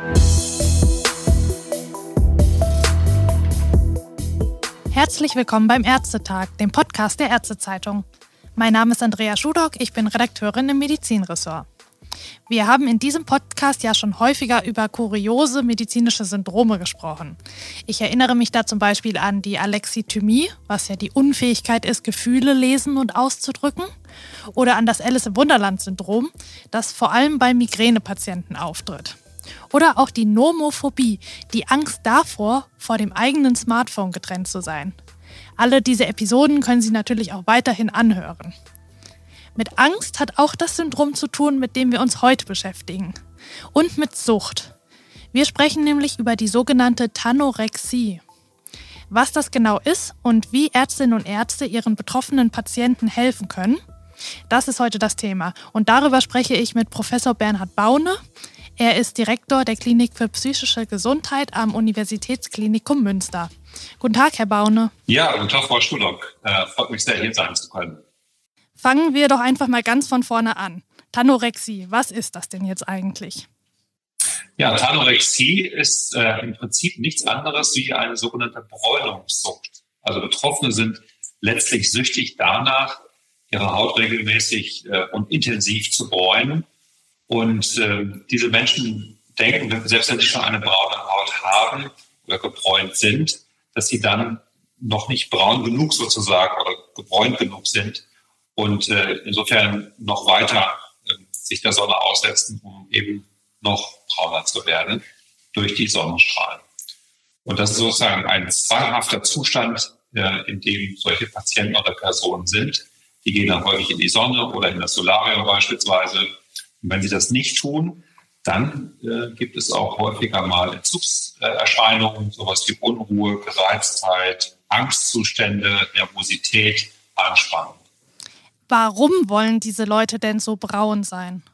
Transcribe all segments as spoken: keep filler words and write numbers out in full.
Herzlich willkommen beim Ärztetag, dem Podcast der Ärztezeitung. Mein Name ist Andrea Schudock, ich bin Redakteurin im Medizinressort. Wir haben in diesem Podcast ja schon häufiger über kuriose medizinische Syndrome gesprochen. Ich erinnere mich da zum Beispiel an die Alexithymie, was ja die Unfähigkeit ist, Gefühle lesen und auszudrücken, oder an das Alice-im-Wunderland-Syndrom, das vor allem bei Migränepatienten auftritt. Oder auch die Nomophobie, die Angst davor, vor dem eigenen Smartphone getrennt zu sein. Alle diese Episoden können Sie natürlich auch weiterhin anhören. Mit Angst hat auch das Syndrom zu tun, mit dem wir uns heute beschäftigen. Und mit Sucht. Wir sprechen nämlich über die sogenannte Tanorexie. Was das genau ist und wie Ärztinnen und Ärzte ihren betroffenen Patienten helfen können, das ist heute das Thema. Und darüber spreche ich mit Professor Bernhard Baune. Er ist Direktor der Klinik für psychische Gesundheit am Universitätsklinikum Münster. Guten Tag, Herr Baune. Ja, guten Tag, Frau Schudock. Äh, freut mich sehr, hier sein zu können. Fangen wir doch einfach mal ganz von vorne an. Tanorexie, was ist das denn jetzt eigentlich? Ja, Tanorexie ist äh, im Prinzip nichts anderes wie eine sogenannte Bräunungssucht. Also Betroffene sind letztlich süchtig danach, ihre Haut regelmäßig äh, und intensiv zu bräunen. Und äh, diese Menschen denken, selbst wenn sie schon eine braune Haut haben oder gebräunt sind, dass sie dann noch nicht braun genug sozusagen oder gebräunt genug sind und äh, insofern noch weiter äh, sich der Sonne aussetzen, um eben noch brauner zu werden durch die Sonnenstrahlen. Und das ist sozusagen ein zwanghafter Zustand, äh, in dem solche Patienten oder Personen sind. Die gehen dann häufig in die Sonne oder in das Solarium beispielsweise. Und wenn sie das nicht tun, dann äh, gibt es auch häufiger mal Entzugserscheinungen, sowas wie Unruhe, Gereiztheit, Angstzustände, Nervosität, Anspannung. Warum wollen diese Leute denn so braun sein?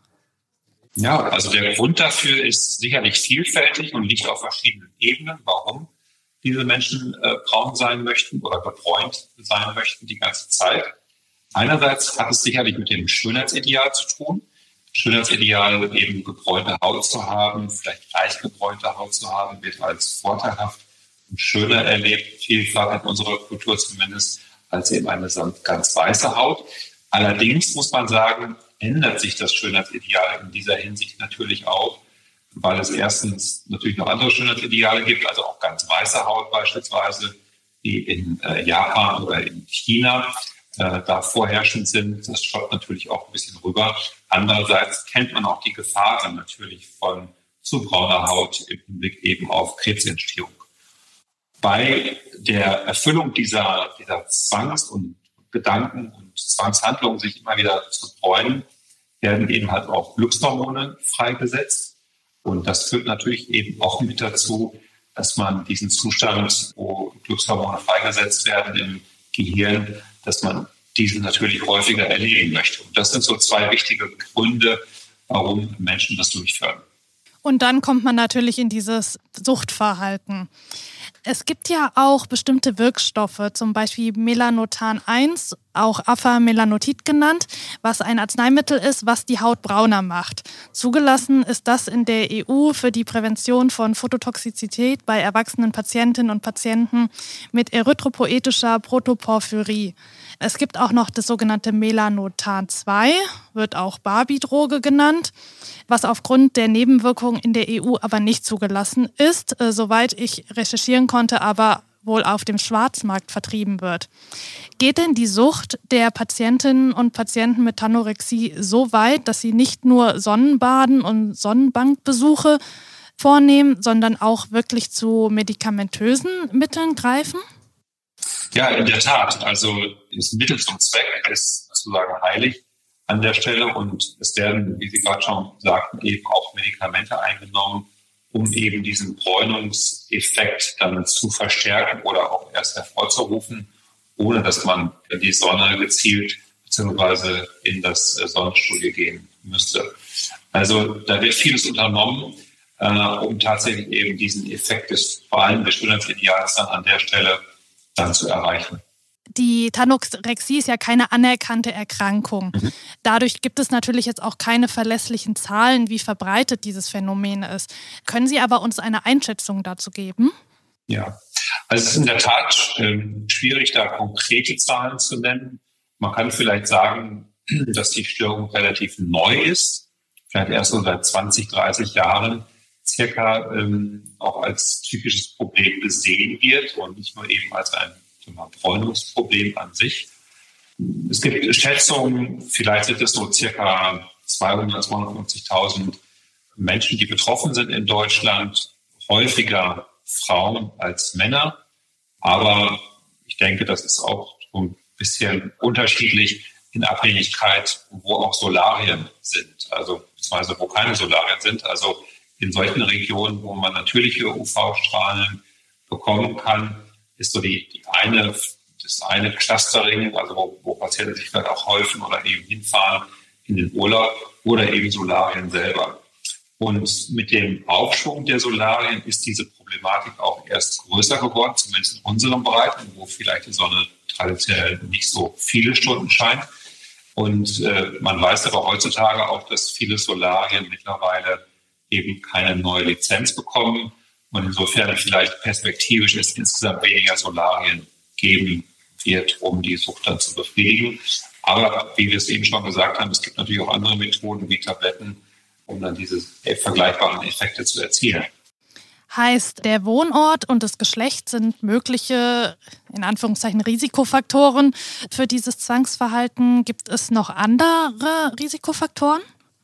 Ja, also der Grund dafür ist sicherlich vielfältig und liegt auf verschiedenen Ebenen, warum diese Menschen äh, braun sein möchten oder gebräunt sein möchten die ganze Zeit. Einerseits hat es sicherlich mit dem Schönheitsideal zu tun. Schönheitsideal, eben gebräunte Haut zu haben, vielleicht leicht gebräunte Haut zu haben, wird als vorteilhaft und schöner erlebt, vielfach in unserer Kultur zumindest, als eben eine ganz weiße Haut. Allerdings muss man sagen, ändert sich das Schönheitsideal in dieser Hinsicht natürlich auch, weil es erstens natürlich noch andere Schönheitsideale gibt, also auch ganz weiße Haut beispielsweise, die in äh, Japan oder in China äh, da vorherrschend sind. Das schaut natürlich auch ein bisschen rüber. Andererseits kennt man auch die Gefahren natürlich von zu brauner Haut im Hinblick eben auf Krebsentstehung. Bei der Erfüllung dieser, dieser Zwangs- und Gedanken und Zwangshandlungen, sich immer wieder zu bräunen, werden eben halt auch Glückshormone freigesetzt. Und das führt natürlich eben auch mit dazu, dass man diesen Zustand, wo Glückshormone freigesetzt werden im Gehirn, dass man diesen natürlich häufiger erleben möchte. Und das sind so zwei wichtige Gründe, warum Menschen das durchführen. Und dann kommt man natürlich in dieses Suchtverhalten. Es gibt ja auch bestimmte Wirkstoffe, zum Beispiel Melanotan eins, auch Afamelanotid genannt, was ein Arzneimittel ist, was die Haut brauner macht. Zugelassen ist das in der E U für die Prävention von Phototoxizität bei erwachsenen Patientinnen und Patienten mit erythropoetischer Protoporphyrie. Es gibt auch noch das sogenannte Melanotan zwei, wird auch Barbie-Droge genannt, was aufgrund der Nebenwirkungen in der E U aber nicht zugelassen ist, äh, soweit ich recherchieren konnte, aber wohl auf dem Schwarzmarkt vertrieben wird. Geht denn die Sucht der Patientinnen und Patienten mit Tanorexie so weit, dass sie nicht nur Sonnenbaden und Sonnenbankbesuche vornehmen, sondern auch wirklich zu medikamentösen Mitteln greifen? Ja, in der Tat. Also das Mittel zum Zweck ist sozusagen heilig an der Stelle und es werden, wie Sie gerade schon sagten, eben auch Medikamente eingenommen, um eben diesen Bräunungseffekt dann zu verstärken oder auch erst hervorzurufen, ohne dass man in die Sonne gezielt bzw. in das Sonnenstudio gehen müsste. Also da wird vieles unternommen, äh, um tatsächlich eben diesen Effekt des vor allem des Schönheitsideals dann an der Stelle dann zu erreichen. Die Tanorexie ist ja keine anerkannte Erkrankung. Mhm. Dadurch gibt es natürlich jetzt auch keine verlässlichen Zahlen, wie verbreitet dieses Phänomen ist. Können Sie aber uns eine Einschätzung dazu geben? Ja, also es ist in der Tat ähm, schwierig, da konkrete Zahlen zu nennen. Man kann vielleicht sagen, dass die Störung relativ neu ist, vielleicht erst so seit zwanzig, dreißig Jahren circa ähm, auch als psychisches Problem gesehen wird und nicht nur eben als ein Bräunungsproblem an sich. Es gibt Schätzungen, vielleicht sind es so circa zweihundert, zweihundertfünfzigtausend Menschen, die betroffen sind in Deutschland, häufiger Frauen als Männer. Aber ich denke, das ist auch so ein bisschen unterschiedlich in Abhängigkeit, wo auch Solarien sind, also beziehungsweise wo keine Solarien sind. Also in solchen Regionen, wo man natürliche U V-Strahlen bekommen kann, ist so die, die eine, das eine Clustering, also wo, wo Patienten sich vielleicht auch häufen oder eben hinfahren in den Urlaub oder eben Solarien selber. Und mit dem Aufschwung der Solarien ist diese Problematik auch erst größer geworden, zumindest in unserem Bereich, wo vielleicht die Sonne traditionell nicht so viele Stunden scheint. Und äh, man weiß aber heutzutage auch, dass viele Solarien mittlerweile eben keine neue Lizenz bekommen. Und insofern vielleicht perspektivisch es insgesamt weniger Solarien geben wird, um die Sucht dann zu befriedigen. Aber wie wir es eben schon gesagt haben, es gibt natürlich auch andere Methoden wie Tabletten, um dann diese vergleichbaren Effekte zu erzielen. Heißt, der Wohnort und das Geschlecht sind mögliche, in Anführungszeichen, Risikofaktoren für dieses Zwangsverhalten. Gibt es noch andere Risikofaktoren?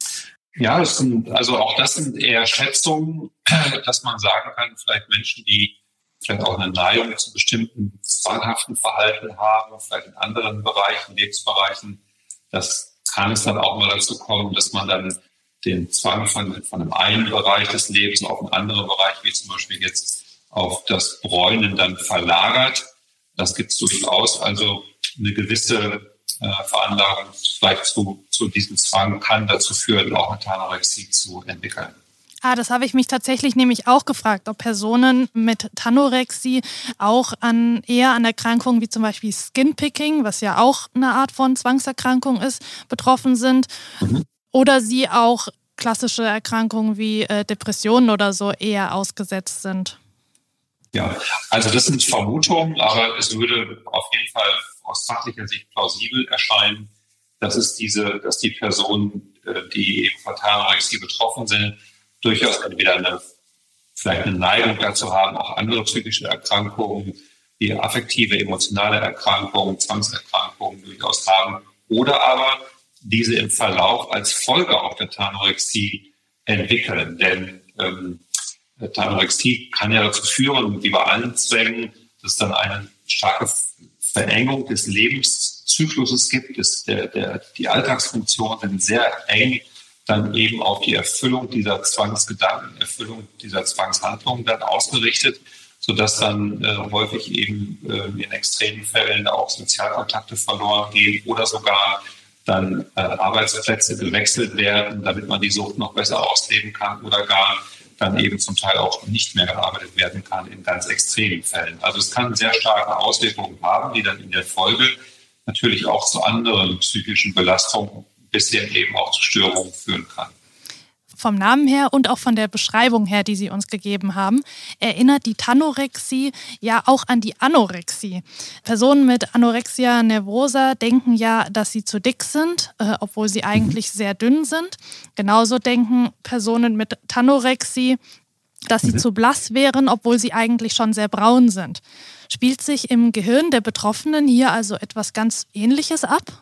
Ja, das sind, also auch das sind eher Schätzungen, dass man sagen kann, vielleicht Menschen, die vielleicht auch eine Neigung zu bestimmten zwanghaften Verhalten haben, vielleicht in anderen Bereichen, Lebensbereichen, das kann es dann auch mal dazu kommen, dass man dann den Zwang von, von einem einen Bereich des Lebens auf einen anderen Bereich, wie zum Beispiel jetzt auf das Bräunen, dann verlagert. Das gibt es durchaus. Also eine gewisse äh, Veranlagung vielleicht zu, zu diesem Zwang kann dazu führen, auch eine Tanorexie zu entwickeln. Ah, das habe ich mich tatsächlich nämlich auch gefragt, ob Personen mit Tanorexie auch an eher an Erkrankungen wie zum Beispiel Skinpicking, was ja auch eine Art von Zwangserkrankung ist, betroffen sind. Mhm. Oder sie auch klassische Erkrankungen wie äh, Depressionen oder so eher ausgesetzt sind. Ja, also das sind Vermutungen, aber es würde auf jeden Fall aus fachlicher Sicht plausibel erscheinen, dass es diese, dass die Personen, äh, die eben von Tanorexie betroffen sind, durchaus entweder eine, vielleicht eine Neigung dazu haben, auch andere psychische Erkrankungen, wie affektive, emotionale Erkrankungen, Zwangserkrankungen durchaus haben, oder aber diese im Verlauf als Folge auch der Tanorexie entwickeln. Denn ähm, Tanorexie kann ja dazu führen, wie bei allen Zwängen, dass es dann eine starke Verengung des Lebenszykluses gibt. Das, der, der, die Alltagsfunktionen sind sehr eng dann eben auf die Erfüllung dieser Zwangsgedanken, Erfüllung dieser Zwangshandlungen dann ausgerichtet, sodass dann äh, häufig eben äh, in extremen Fällen auch Sozialkontakte verloren gehen oder sogar dann äh, Arbeitsplätze gewechselt werden, damit man die Sucht noch besser ausleben kann oder gar dann eben zum Teil auch nicht mehr gearbeitet werden kann in ganz extremen Fällen. Also es kann sehr starke Auswirkungen haben, die dann in der Folge natürlich auch zu anderen psychischen Belastungen bis hin eben auch zu Störungen führen kann. Vom Namen her und auch von der Beschreibung her, die Sie uns gegeben haben, erinnert die Tanorexie ja auch an die Anorexie. Personen mit Anorexia nervosa denken ja, dass sie zu dick sind, äh, obwohl sie eigentlich sehr dünn sind. Genauso denken Personen mit Tanorexie, dass sie mhm. zu blass wären, obwohl sie eigentlich schon sehr braun sind. Spielt sich im Gehirn der Betroffenen hier also etwas ganz Ähnliches ab?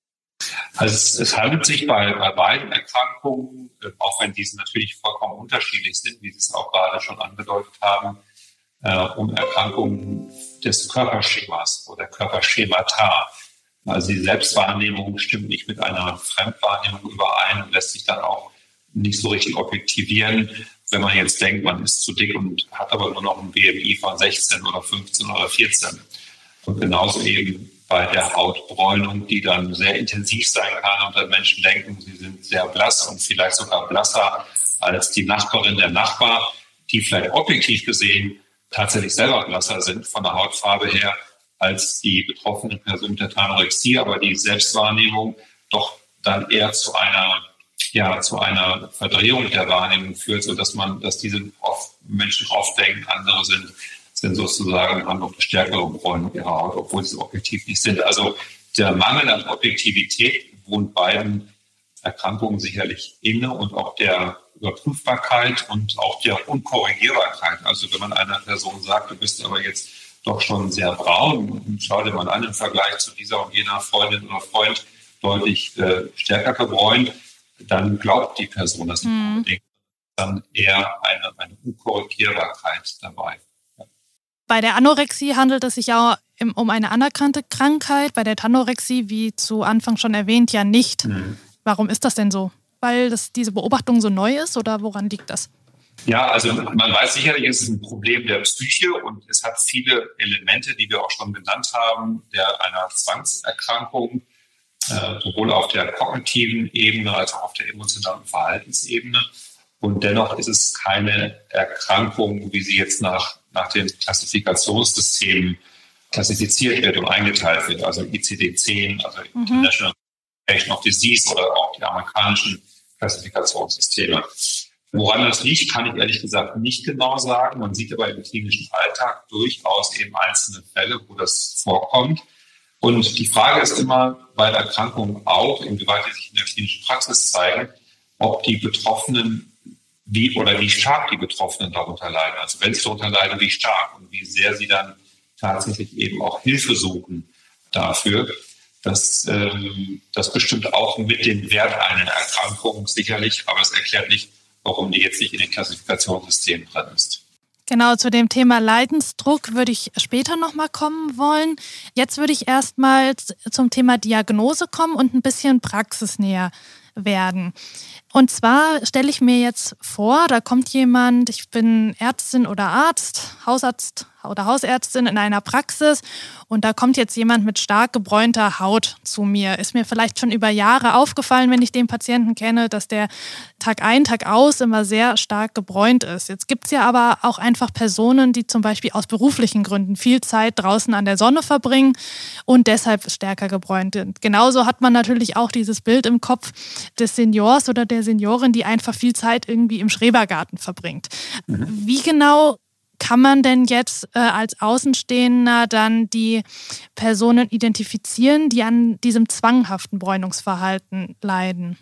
Also es, es handelt sich bei, bei beiden Erkrankungen, äh, auch wenn diese natürlich vollkommen unterschiedlich sind, wie Sie es auch gerade schon angedeutet haben, äh, um Erkrankungen des Körperschemas oder Körperschemata. Also die Selbstwahrnehmung stimmt nicht mit einer Fremdwahrnehmung überein und lässt sich dann auch nicht so richtig objektivieren, wenn man jetzt denkt, man ist zu dick und hat aber nur noch ein B M I von sechzehn oder fünfzehn oder vierzehn. Und genauso eben bei der Hautbräunung, die dann sehr intensiv sein kann und dann Menschen denken, sie sind sehr blass und vielleicht sogar blasser als die Nachbarin der Nachbar, die vielleicht objektiv gesehen tatsächlich selber blasser sind von der Hautfarbe her, als die betroffene Person mit der Anorexie, aber die Selbstwahrnehmung doch dann eher zu einer, ja, zu einer Verdrehung der Wahrnehmung führt, sodass man, dass diese oft, Menschen oft denken, andere sind, sind sozusagen, haben noch eine stärkere Bräune in ihrer Haut, obwohl sie objektiv nicht sind. Also der Mangel an Objektivität wohnt beiden Erkrankungen sicherlich inne und auch der Überprüfbarkeit und auch der Unkorrigierbarkeit. Also wenn man einer Person sagt, du bist aber jetzt doch schon sehr braun und schau dir mal an im Vergleich zu dieser und jener Freundin oder Freund deutlich äh, stärker gebräunt, dann glaubt die Person das nicht unbedingt. Dann eher eine, eine Unkorrigierbarkeit dabei. Ja. Bei der Anorexie handelt es sich ja um eine anerkannte Krankheit, bei der Tanorexie, wie zu Anfang schon erwähnt, ja nicht. Mhm. Warum ist das denn so? Weil das, diese Beobachtung so neu ist oder woran liegt das? Ja, also man weiß sicherlich, es ist ein Problem der Psyche und es hat viele Elemente, die wir auch schon genannt haben, der einer Zwangserkrankung, äh, sowohl auf der kognitiven Ebene als auch auf der emotionalen Verhaltensebene. Und dennoch ist es keine Erkrankung, wie sie jetzt nach, nach den Klassifikationssystemen klassifiziert wird und eingeteilt wird, also I C D zehn, also mhm. International Classification of Disease oder auch die amerikanischen Klassifikationssysteme. Woran das liegt, kann ich ehrlich gesagt nicht genau sagen. Man sieht aber im klinischen Alltag durchaus eben einzelne Fälle, wo das vorkommt. Und die Frage ist immer bei der Erkrankung auch, inwieweit die sich in der klinischen Praxis zeigen, ob die Betroffenen, wie oder wie stark die Betroffenen darunter leiden. Also wenn sie darunter leiden, wie stark und wie sehr sie dann tatsächlich eben auch Hilfe suchen dafür. Das, ähm, das bestimmt auch mit dem Wert einer Erkrankung sicherlich, aber es erklärt nicht, warum die jetzt nicht in den Klassifikationssystemen drin ist. Genau, zu dem Thema Leidensdruck würde ich später nochmal kommen wollen. Jetzt würde ich erstmal zum Thema Diagnose kommen und ein bisschen praxisnäher werden. Und zwar stelle ich mir jetzt vor, da kommt jemand, ich bin Ärztin oder Arzt, Hausarzt oder Hausärztin in einer Praxis und da kommt jetzt jemand mit stark gebräunter Haut zu mir. Ist mir vielleicht schon über Jahre aufgefallen, wenn ich den Patienten kenne, dass der Tag ein, Tag aus immer sehr stark gebräunt ist. Jetzt gibt es ja aber auch einfach Personen, die zum Beispiel aus beruflichen Gründen viel Zeit draußen an der Sonne verbringen und deshalb stärker gebräunt sind. Genauso hat man natürlich auch dieses Bild im Kopf des Seniors oder der Seniorin, die einfach viel Zeit irgendwie im Schrebergarten verbringt. Mhm. Wie genau kann man denn jetzt äh, als Außenstehender dann die Personen identifizieren, die an diesem zwanghaften Bräunungsverhalten leiden?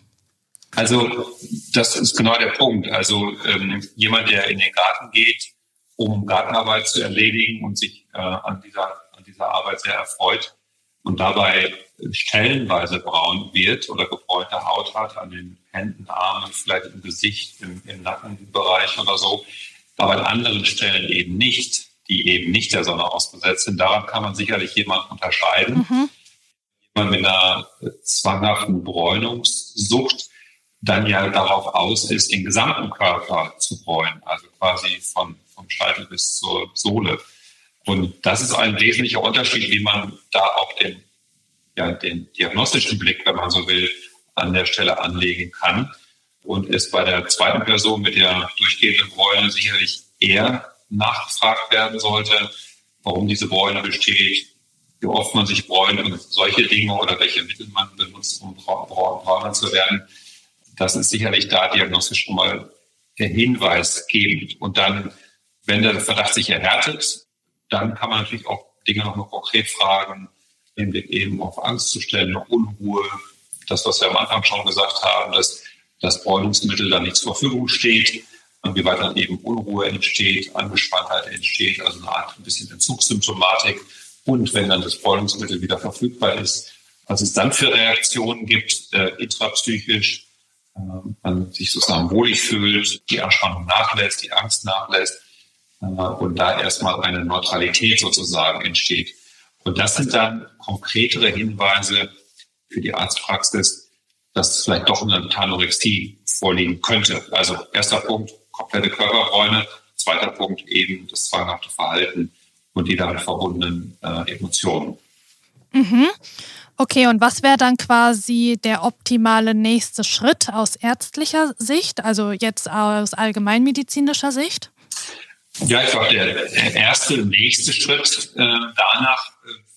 Also das ist genau der Punkt. Also ähm, jemand, der in den Garten geht, um Gartenarbeit zu erledigen und sich äh, an dieser, an dieser Arbeit sehr erfreut und dabei stellenweise braun wird oder gebräunte Haut hat an den Händen, Armen, vielleicht im Gesicht, im, im Nackenbereich oder so, aber an anderen Stellen eben nicht, die eben nicht der Sonne ausgesetzt sind. Daran kann man sicherlich jemanden unterscheiden. Mhm. Jemand mit einer zwanghaften Bräunungssucht dann ja darauf aus ist, den gesamten Körper zu bräunen, also quasi von, vom Scheitel bis zur Sohle. Und das ist ein wesentlicher Unterschied, wie man da auch den, ja, den diagnostischen Blick, wenn man so will, an der Stelle anlegen kann. Und es bei der zweiten Person mit der durchgehenden Bräune sicherlich eher nachgefragt werden sollte, warum diese Bräune besteht, wie oft man sich bräunt und solche Dinge oder welche Mittel man benutzt, um brauner zu werden. Das ist sicherlich da diagnostisch schon mal der Hinweis gebend. Und dann, wenn der Verdacht sich erhärtet, dann kann man natürlich auch Dinge noch mal konkret fragen, im Blick eben auf Angst zu stellen, auf Unruhe. Das, was wir am Anfang schon gesagt haben, dass das Bräunungsmittel dann nicht zur Verfügung steht, und wie weit dann eben Unruhe entsteht, Angespanntheit entsteht, also eine Art ein bisschen Entzugssymptomatik. Und wenn dann das Bräunungsmittel wieder verfügbar ist, was es dann für Reaktionen gibt, äh, intrapsychisch, äh, man sich sozusagen wohlig fühlt, die Anspannung nachlässt, die Angst nachlässt äh, und da erstmal eine Neutralität sozusagen entsteht. Und das sind dann konkretere Hinweise für die Arztpraxis, dass es vielleicht doch eine Anorexie vorliegen könnte. Also erster Punkt, komplette Körperbräune. Zweiter Punkt eben das zwanghafte Verhalten und die damit verbundenen äh, Emotionen. Mhm. Okay, und was wäre dann quasi der optimale nächste Schritt aus ärztlicher Sicht, also jetzt aus allgemeinmedizinischer Sicht? Ja, ich glaube, der erste nächste Schritt äh, danach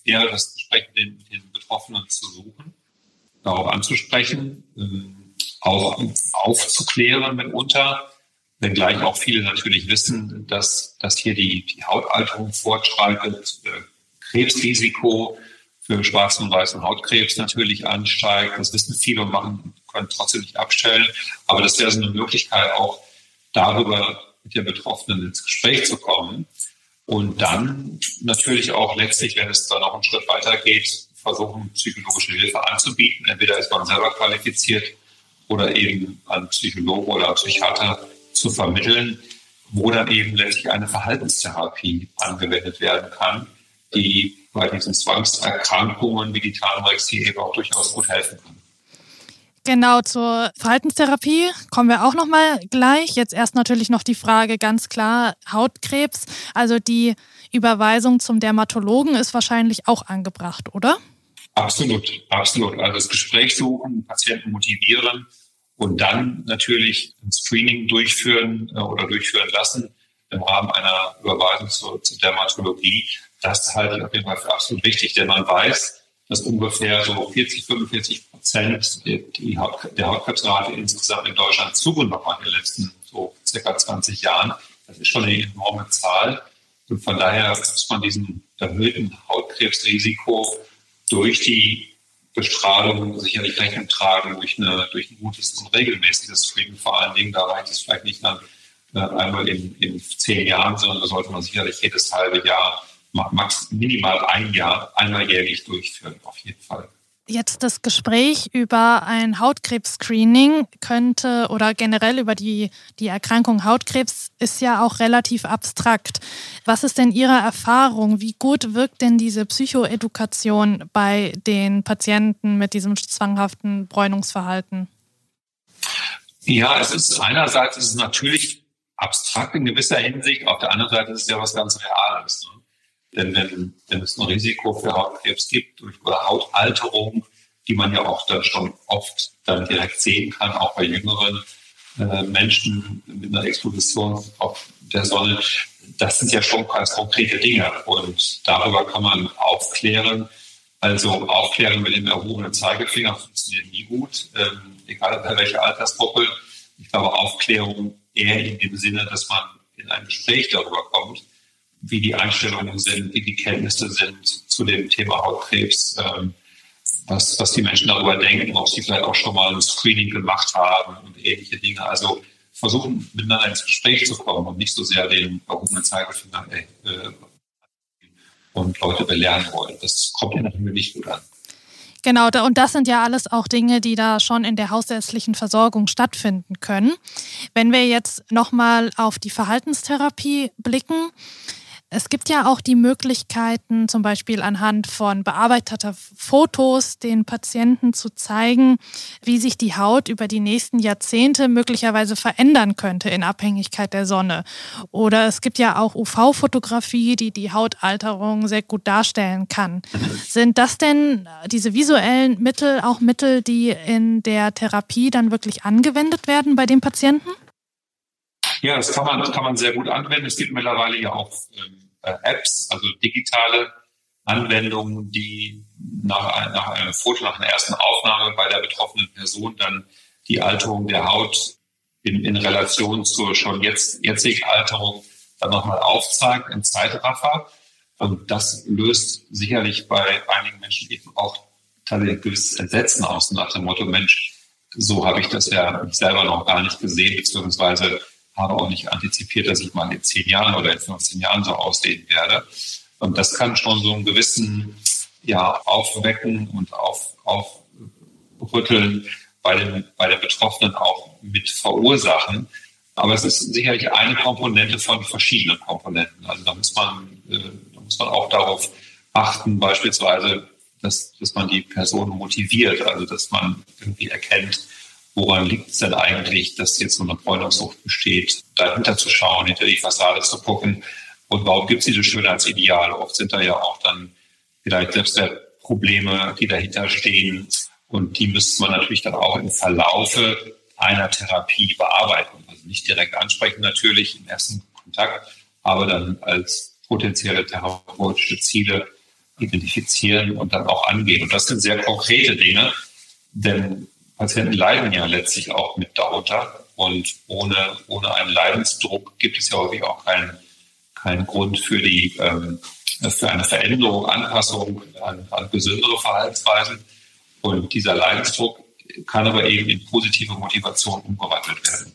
wäre das Gespräch mit den, mit den Betroffenen zu suchen, darauf anzusprechen, ähm, auch aufzuklären mitunter, wenngleich auch viele natürlich wissen, dass, dass hier die, die Hautalterung fortschreitet, äh, Krebsrisiko für schwarzen und weißen Hautkrebs natürlich ansteigt. Das wissen viele und machen, können trotzdem nicht abstellen. Aber das wäre so eine Möglichkeit, auch darüber mit den Betroffenen ins Gespräch zu kommen. Und dann natürlich auch letztlich, wenn es dann noch einen Schritt weiter geht, versuchen, psychologische Hilfe anzubieten. Entweder ist man selber qualifiziert oder eben an Psychologen oder Psychiater zu vermitteln, wo dann eben letztlich eine Verhaltenstherapie angewendet werden kann, die bei diesen Zwangserkrankungen wie die Anorexie eben auch durchaus gut helfen kann. Genau, zur Verhaltenstherapie kommen wir auch noch mal gleich. Jetzt erst natürlich noch die Frage, ganz klar, Hautkrebs. Also die Überweisung zum Dermatologen ist wahrscheinlich auch angebracht, oder? Absolut, absolut. Also das Gespräch suchen, Patienten motivieren und dann natürlich ein Screening durchführen äh, oder durchführen lassen im Rahmen einer Überweisung zur, zur Dermatologie. Das halte ich auf jeden Fall für absolut wichtig, denn man weiß, dass ungefähr so vierzig, fünfundvierzig Prozent die Haut, der Hautkrebsrate insgesamt in Deutschland zugenommen hat in den letzten so circa zwanzig Jahren. Das ist schon eine enorme Zahl. Und von daher muss man diesen erhöhten Hautkrebsrisiko durch die Bestrahlung sicherlich Rechnung tragen, durch, eine, durch ein gutes und regelmäßiges Screening vor allen Dingen. Da reicht es vielleicht nicht dann äh, einmal in, in zehn Jahren, sondern da sollte man sicherlich jedes halbe Jahr, max minimal ein Jahr, einmal jährlich durchführen, auf jeden Fall. Jetzt das Gespräch über ein Hautkrebs-Screening könnte oder generell über die, die Erkrankung Hautkrebs ist ja auch relativ abstrakt. Was ist denn Ihre Erfahrung? Wie gut wirkt denn diese Psychoedukation bei den Patienten mit diesem zwanghaften Bräunungsverhalten? Ja, es ist einerseits ist es natürlich abstrakt in gewisser Hinsicht, auf der anderen Seite ist es ja was ganz Reales. Ne? Denn wenn, wenn es ein Risiko für Hautkrebs gibt oder Hautalterung, die man ja auch dann schon oft dann direkt sehen kann, auch bei jüngeren äh, Menschen mit einer Exposition auf der Sonne, das sind ja schon ganz konkrete Dinge. Und darüber kann man aufklären. Also aufklären mit dem erhobenen Zeigefinger funktioniert nie gut, ähm, egal bei welcher Altersgruppe. Ich glaube, Aufklärung eher in dem Sinne, dass man in ein Gespräch darüber kommt, wie die Einstellungen sind, wie die Kenntnisse sind zu dem Thema Hautkrebs, ähm, was, was die Menschen darüber denken, ob sie vielleicht auch schon mal ein Screening gemacht haben und ähnliche Dinge. Also versuchen, miteinander ins Gespräch zu kommen und nicht so sehr den erhobenen Zeigefinger äh, und Leute belehren wollen. Das kommt ja natürlich nicht gut an. Genau, und das sind ja alles auch Dinge, die da schon in der hausärztlichen Versorgung stattfinden können. Wenn wir jetzt nochmal auf die Verhaltenstherapie blicken, es gibt ja auch die Möglichkeiten, zum Beispiel anhand von bearbeiteter Fotos den Patienten zu zeigen, wie sich die Haut über die nächsten Jahrzehnte möglicherweise verändern könnte in Abhängigkeit der Sonne. Oder es gibt ja auch U V-Fotografie, die die Hautalterung sehr gut darstellen kann. Sind das denn diese visuellen Mittel auch Mittel, die in der Therapie dann wirklich angewendet werden bei den Patienten? Ja, das kann man, das kann man sehr gut anwenden. Es gibt mittlerweile ja auch ähm, Apps, also digitale Anwendungen, die nach, nach einem Foto, nach einer ersten Aufnahme bei der betroffenen Person dann die Alterung der Haut in, in Relation zur schon jetzt, jetzigen Alterung dann nochmal aufzeigt im Zeitraffer. Und das löst sicherlich bei einigen Menschen eben auch tatsächlich gewisses Entsetzen aus, nach dem Motto, Mensch, so habe ich das ja selber noch gar nicht gesehen, beziehungsweise habe auch nicht antizipiert, dass ich mal in zehn Jahren oder in fünfzehn Jahren so aussehen werde. Und das kann schon so einen gewissen ja, Aufwecken und auf, Aufrütteln bei den, bei den Betroffenen auch mit verursachen. Aber es ist sicherlich eine Komponente von verschiedenen Komponenten. Also da muss man, äh, da muss man auch darauf achten, beispielsweise, dass, dass man die Person motiviert, also dass man irgendwie erkennt, woran liegt es denn eigentlich, dass jetzt so eine Bräunungssucht besteht, dahinter zu schauen, hinter die Fassade zu gucken und warum gibt es diese Schönheitsideale? Oft sind da ja auch dann vielleicht Selbstwertprobleme, die dahinter stehen und die müsste man natürlich dann auch im Verlaufe einer Therapie bearbeiten. Also nicht direkt ansprechen natürlich im ersten Kontakt, aber dann als potenzielle therapeutische Ziele identifizieren und dann auch angehen. Und das sind sehr konkrete Dinge, denn Patienten leiden ja letztlich auch mit darunter. Und ohne, ohne einen Leidensdruck gibt es ja häufig auch keinen, keinen Grund für, die, ähm, für eine Veränderung, Anpassung an, an gesündere Verhaltensweisen. Und dieser Leidensdruck kann aber eben in positive Motivation umgewandelt werden.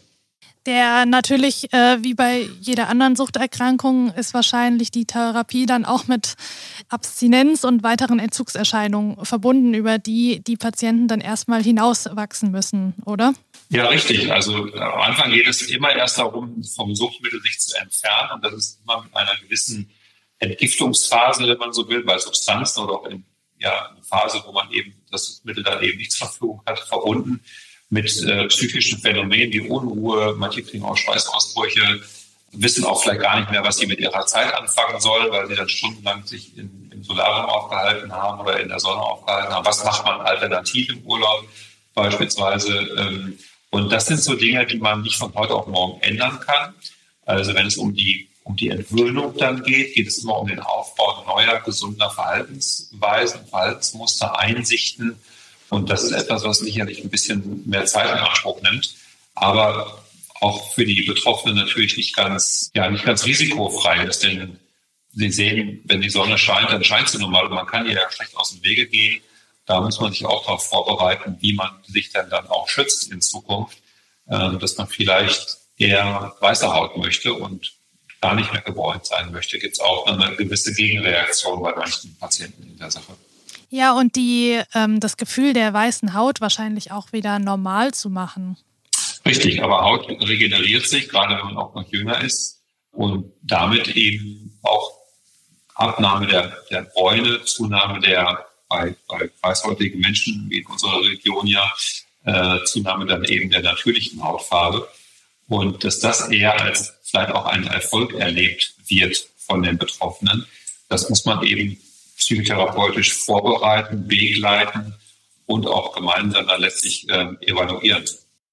Der natürlich, äh, wie bei jeder anderen Suchterkrankung, ist wahrscheinlich die Therapie dann auch mit Abstinenz und weiteren Entzugserscheinungen verbunden, über die die Patienten dann erstmal hinauswachsen müssen, oder? Ja, richtig. Also am Anfang geht es immer erst darum, vom Suchtmittel sich zu entfernen. Und das ist immer mit einer gewissen Entgiftungsphase, wenn man so will, bei Substanzen oder auch in ja, eine Phase, wo man eben das Mittel dann eben nicht zur Verfügung hat, verbunden mit äh, psychischen Phänomenen wie Unruhe. Manche kriegen auch Schweißausbrüche, wissen auch vielleicht gar nicht mehr, was sie mit ihrer Zeit anfangen sollen, weil sie dann stundenlang sich in, im Solarium aufgehalten haben oder in der Sonne aufgehalten haben. Was macht man alternativ im Urlaub beispielsweise? Ähm, und das sind so Dinge, die man nicht von heute auf morgen ändern kann. Also wenn es um die um die Entwöhnung dann geht, geht es immer um den Aufbau neuer, gesunder Verhaltensweisen, Verhaltensmuster, Einsichten. Und das ist etwas, was sicherlich ein bisschen mehr Zeit in Anspruch nimmt, aber auch für die Betroffenen natürlich nicht ganz, ja, nicht ganz risikofrei ist, denn sie sehen, wenn die Sonne scheint, dann scheint sie nun mal und man kann ihr ja schlecht aus dem Wege gehen. Da muss man sich auch darauf vorbereiten, wie man sich dann, dann auch schützt in Zukunft, äh, dass man vielleicht eher weiße Haut möchte und gar nicht mehr gebräunt sein möchte, gibt es auch eine gewisse Gegenreaktion bei manchen Patienten in der Sache. Ja, und die, ähm, das Gefühl der weißen Haut wahrscheinlich auch wieder normal zu machen. Richtig, aber Haut regeneriert sich, gerade wenn man auch noch jünger ist und damit eben auch Abnahme der, der Bräune, Zunahme der bei, bei weißhäutigen Menschen wie in unserer Region ja, äh, Zunahme dann eben der natürlichen Hautfarbe. Und dass das eher als vielleicht auch ein Erfolg erlebt wird von den Betroffenen, das muss man eben psychotherapeutisch vorbereiten, begleiten und auch gemeinsam dann letztlich äh, evaluieren.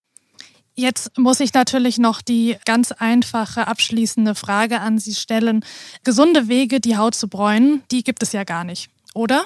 Jetzt muss ich natürlich noch die ganz einfache abschließende Frage an Sie stellen. Gesunde Wege, die Haut zu bräunen, die gibt es ja gar nicht, oder?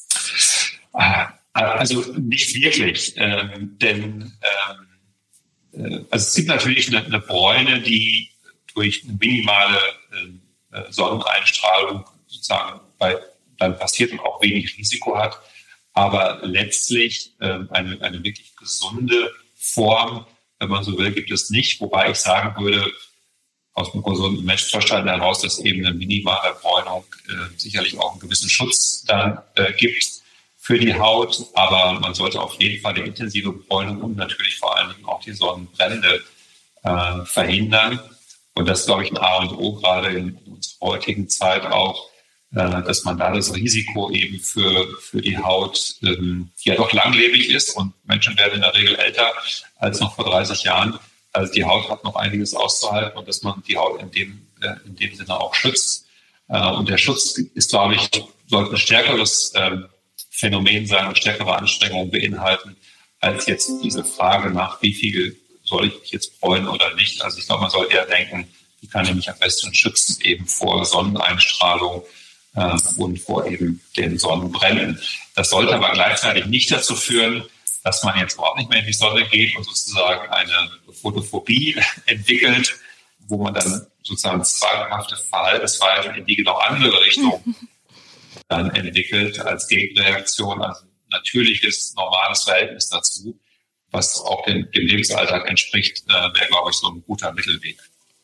Also nicht wirklich, ähm, denn ähm, also es gibt natürlich eine, eine Bräune, die durch eine minimale äh, Sonneneinstrahlung sozusagen bei, dann passiert und auch wenig Risiko hat. Aber letztlich äh, eine, eine wirklich gesunde Form, wenn man so will, gibt es nicht. Wobei ich sagen würde, aus dem gesunden Menschenverstand heraus, dass eben eine minimale Bräunung äh, sicherlich auch einen gewissen Schutz dann äh, gibt für die Haut, aber man sollte auf jeden Fall eine intensive Bräunung und natürlich vor allen Dingen auch die Sonnenbrände äh, verhindern. Und das ist, glaube ich, ein A und O, gerade in unserer heutigen Zeit auch, äh, dass man da das Risiko eben für, für die Haut, ähm, die ja doch langlebig ist und Menschen werden in der Regel älter als noch vor dreißig Jahren. Also die Haut hat noch einiges auszuhalten und dass man die Haut in dem, äh, in dem Sinne auch schützt. Äh, und der Schutz ist, glaube ich, sollte ein stärkeres äh, Phänomen sein und stärkere Anstrengungen beinhalten, als jetzt diese Frage nach, wie viel soll ich mich jetzt bräunen oder nicht. Also ich glaube, man soll eher denken, wie kann ich mich am besten schützen, eben vor Sonneneinstrahlung äh, und vor eben den Sonnenbränden. Das sollte aber gleichzeitig nicht dazu führen, dass man jetzt überhaupt nicht mehr in die Sonne geht und sozusagen eine Photophobie entwickelt, wo man dann sozusagen zwanghafte Verhaltensweisen in die genau andere Richtung dann entwickelt als Gegenreaktion, also natürliches, normales Verhältnis dazu, was auch dem, dem Lebensalltag entspricht, äh, wäre, glaube ich, so ein guter Mittelweg.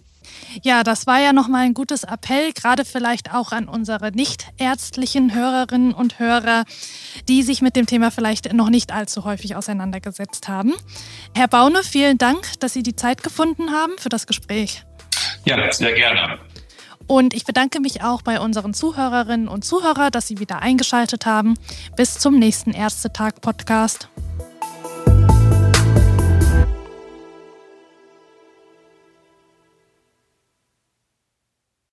Ja, das war ja nochmal ein gutes Appell, gerade vielleicht auch an unsere nichtärztlichen Hörerinnen und Hörer, die sich mit dem Thema vielleicht noch nicht allzu häufig auseinandergesetzt haben. Herr Baune, vielen Dank, dass Sie die Zeit gefunden haben für das Gespräch. Ja, sehr gerne. Und ich bedanke mich auch bei unseren Zuhörerinnen und Zuhörern, dass Sie wieder eingeschaltet haben. Bis zum nächsten Ärztetag-Podcast.